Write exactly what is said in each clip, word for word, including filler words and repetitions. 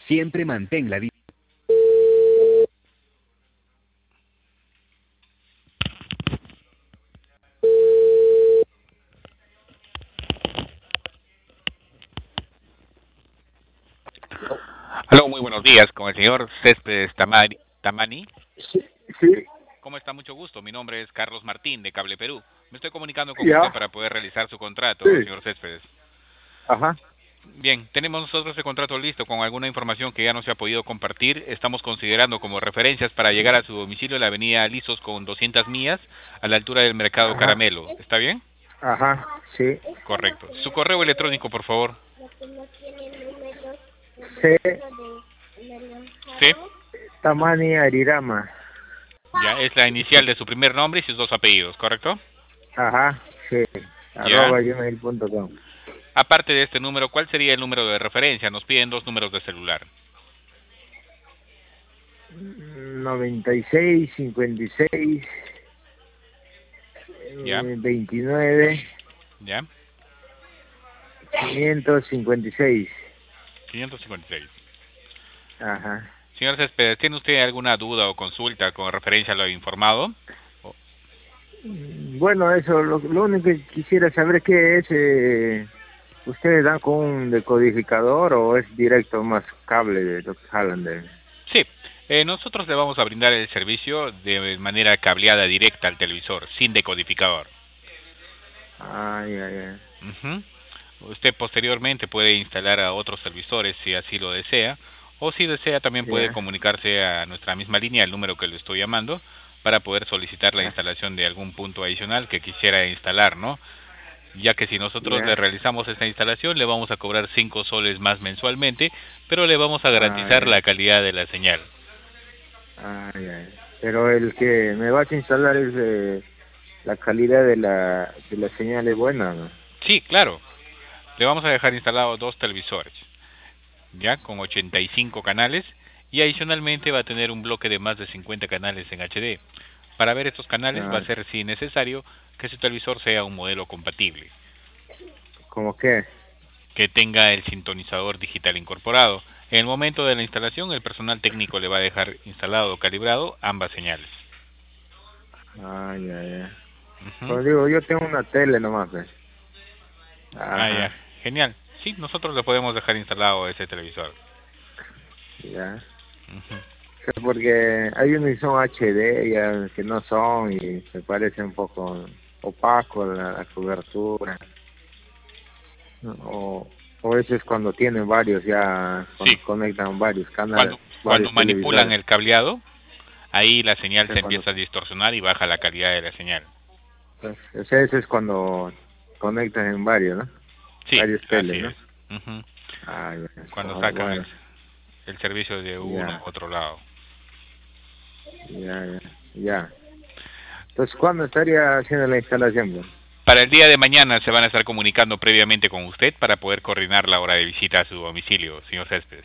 Siempre mantén la distancia. Aló, muy buenos días, con el señor Céspedes Tamari, Tamani. Sí, sí, ¿Cómo está? Mucho gusto. Mi nombre es Carlos Martín, de Cable Perú. Me estoy comunicando con usted ya, para poder realizar su contrato, sí, señor Céspedes. ajá. Bien, tenemos nosotros el contrato listo con alguna información que ya no se ha podido compartir. Estamos considerando como referencias para llegar a su domicilio la avenida Lizos con doscientas millas a la altura del Mercado Ajá, Caramelo. ¿Está bien? ajá, sí. Correcto. Su correo electrónico, por favor. C. Sí. Tamani Arirama. Ya, es la inicial de su primer nombre y sus dos apellidos, ¿correcto? Ajá, sí. Ya. Arroba gmail punto com. Aparte de este número, ¿cuál sería el número de referencia? Nos piden dos números de celular. noventa y seis, cincuenta y seis, ¿Ya? eh, veintinueve, ¿Ya? quinientos cincuenta y seis. quinientos cincuenta y seis. Ajá. Señor Céspedes, ¿tiene usted alguna duda o consulta con referencia a lo informado? O- Mm, Bueno, eso, lo, lo único que quisiera saber es qué es, eh, ¿ustedes dan con un decodificador o es directo más cable de lo que jalan de? Sí, eh, nosotros le vamos a brindar el servicio de manera cableada directa al televisor, sin decodificador. Ah, ya, ya. Ujú. Usted posteriormente puede instalar a otros televisores si así lo desea, o si desea también puede Ya. comunicarse a nuestra misma línea, el número que le estoy llamando, para poder solicitar la Ah, instalación de algún punto adicional que quisiera instalar, ¿no? Ya que si nosotros le ya. realizamos esta instalación, le vamos a cobrar cinco soles más mensualmente, pero le vamos a Ah, garantizar ya. la calidad de la señal. Ah, ya, ya. Pero el que me vas a instalar es eh, la calidad de la de la señal es buena, ¿no? Sí, claro, le vamos a dejar instalados dos televisores, ya con ochenta y cinco canales, y adicionalmente va a tener un bloque de más de cincuenta canales en H D. Para ver estos canales va Ah, a ser, si necesario, que su televisor sea un modelo compatible, ¿cómo qué? que tenga el sintonizador digital incorporado. En el momento de la instalación, el personal técnico le va a dejar instalado o calibrado ambas señales. Ah, ya, ya. Ujú. Como digo, yo tengo una tele nomás, pues. Ah, ya, Ajá, genial. Sí, nosotros le podemos dejar instalado ese televisor. ya. Ujú. Sí, porque hay unos que son H D ya que no son y me parece un poco opaco la, la cobertura, ¿no? O, o eso es cuando tienen varios ya, Sí, cuando conectan varios canales, cuando, cuando varios manipulan televisores. el cableado, ahí la señal O sea, se cuando, empieza a distorsionar y baja la calidad de la señal. pues, o sea, eso es cuando conectan en varios, ¿no? Sí, Varios así teles, es. ¿no? Ujú. Ah, ya. Cuando Oh, sacan el, bueno, el servicio de uno ya, u otro lado. ya, ya, ya. Entonces, ¿cuándo estaría haciendo la instalación, pues? Para el día de mañana se van a estar comunicando previamente con usted para poder coordinar la hora de visita a su domicilio, señor Céspedes.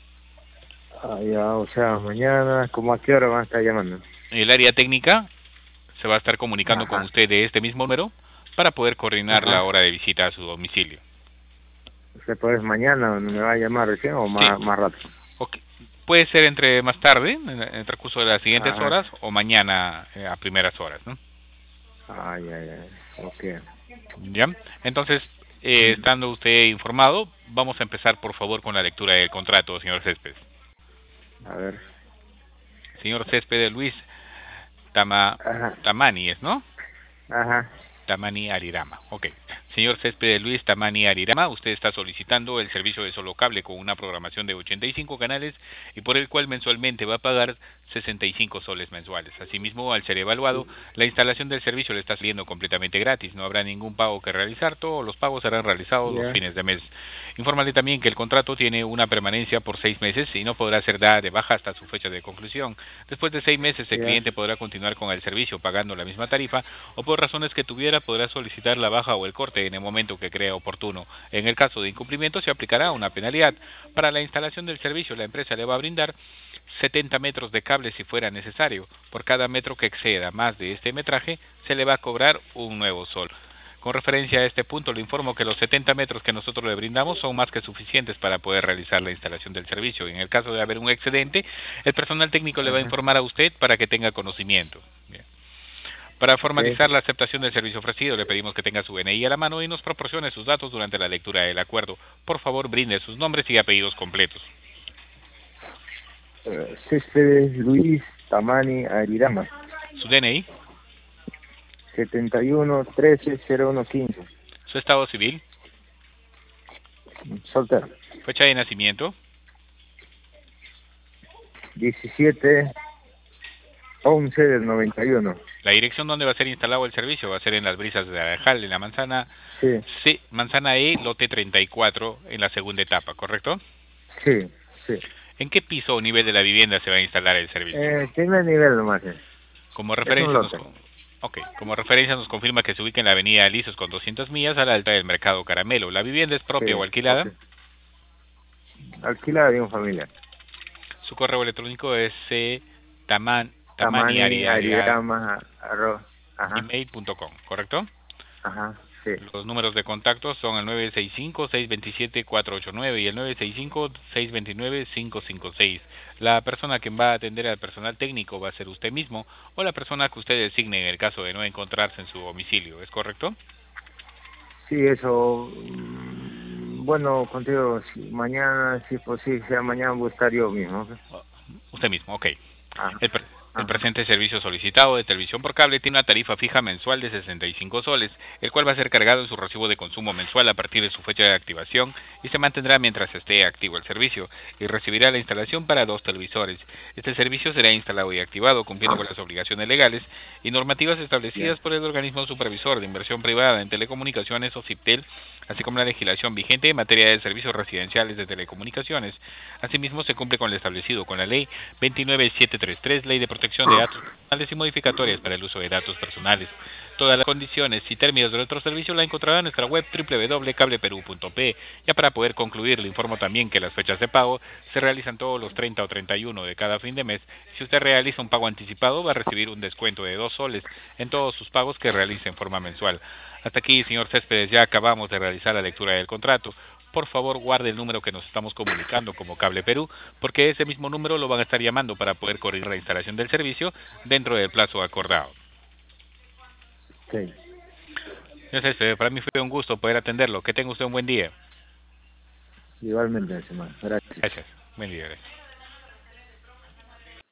Ah, ya, o sea, mañana, ¿cómo a qué hora van a estar llamando? El área técnica se va a estar comunicando con Ajá, usted de este mismo número para poder coordinar la ajá. hora de visita a su domicilio. O sea, pues mañana me va a llamar recién o Sí, más, más rato. ok. Puede ser entre más tarde, en el transcurso de las siguientes Ajá. horas, o mañana eh, a primeras horas, ¿no? Ah, ya, ya. Ok. ¿Ya? Entonces, eh, Mm, estando usted informado, vamos a empezar por favor con la lectura del contrato, señor Céspedes. a ver. Señor Céspedes Luis Tama, Ajá, Tamani, ¿es, no? ajá. Tamani Arirama. Ok. Señor Céspedes Luis Tamani Arirama, usted está solicitando el servicio de solo cable con una programación de ochenta y cinco canales y por el cual mensualmente va a pagar sesenta y cinco soles mensuales. Asimismo, al ser evaluado, la instalación del servicio le está saliendo completamente gratis. No habrá ningún pago que realizar. Todos los pagos serán realizados los Ya, fines de mes. Infórmale también que el contrato tiene una permanencia por seis meses y no podrá ser dada de baja hasta su fecha de conclusión. Después de seis meses, el ya, cliente podrá continuar con el servicio pagando la misma tarifa o por razones que tuviera podrá solicitar la baja o el corte en el momento que crea oportuno. En el caso de incumplimiento se aplicará una penalidad. Para la instalación del servicio la empresa le va a brindar setenta metros de cable si fuera necesario. Por cada metro que exceda más de este metraje se le va a cobrar un nuevo sol. Con referencia a este punto, le informo que los setenta metros que nosotros le brindamos son más que suficientes para poder realizar la instalación del servicio. En el caso de haber un excedente, el personal técnico le va a Ajá. informar a usted para que tenga conocimiento. Bien. Para Sí. formalizar la aceptación del servicio ofrecido, le pedimos que tenga su N I a la mano y nos proporcione sus datos durante la lectura del acuerdo. Por favor, brinde sus nombres y apellidos completos. Eh, Céspedes Luis Tamani Arirama, Su D N I, setenta y uno trece cero uno quince, su estado civil, soltero, fecha de nacimiento, diecisiete once del noventa y uno. la dirección donde va a ser instalado el servicio va a ser en las brisas de Arajal, en la manzana Sí, C, manzana E, lote treinta y cuatro, en la segunda etapa, ¿correcto? sí, sí. ¿En qué piso o nivel de la vivienda se va a instalar el servicio? Eh, primer nivel nomás. eh. Como Es un referencia nos, lote. okay, como referencia nos confirma que se ubica en la avenida Alisos con doscientas millas a la alta del mercado Caramelo. ¿La vivienda es Sí, propia o alquilada? ok. Alquilada de un familiar. Su correo electrónico es eh, taman, Tamani tamaniarirama Arirama, arroz. Ajá, gmail punto com, ¿correcto? ajá, sí. Los números de contacto son el nueve seis cinco, seis dos siete, cuatro ocho nueve y el nueve seis cinco, seis dos nueve, cinco cinco seis. La persona que va a atender al personal técnico va a ser usted mismo o la persona que usted designe en el caso de no encontrarse en su domicilio, ¿es correcto? Sí, eso. mm, Bueno, contigo, si mañana, si es posible, sea mañana, voy a estar yo mismo. ¿Ok? Usted mismo, ok. Ajá, El, pre el ajá. presente servicio solicitado de televisión por cable tiene una tarifa fija mensual de sesenta y cinco soles, el cual va a ser cargado en su recibo de consumo mensual a partir de su fecha de activación y se mantendrá mientras esté activo el servicio y recibirá la instalación para dos televisores. Este servicio será instalado y activado cumpliendo con las obligaciones legales y normativas establecidas Ya, por el organismo supervisor de inversión privada en telecomunicaciones o CIPTEL, así como la legislación vigente en materia de servicios residenciales de telecomunicaciones. Asimismo, se cumple con lo establecido con la Ley veintinueve mil setecientos treinta y tres, Ley de Protección de Datos Personales y modificatorias para el uso de datos personales. Todas las condiciones y términos de nuestro servicio la encontrará en nuestra web doble u doble u doble u punto cable perú punto pe. Ya para poder concluir, le informo también que las fechas de pago se realizan todos los treinta o treinta y uno de cada fin de mes. Si usted realiza un pago anticipado, va a recibir un descuento de dos soles en todos sus pagos que realice en forma mensual. Hasta aquí, señor Céspedes, ya acabamos de realizar la lectura del contrato. Por favor, guarde el número que nos estamos comunicando como Cable Perú, porque ese mismo número lo van a estar llamando para poder correr la instalación del servicio dentro del plazo acordado. sí. Señor Céspedes, para mí fue un gusto poder atenderlo. Que tenga usted un buen día. Igualmente, hermano. Gracias. Gracias. Buen día. Gracias.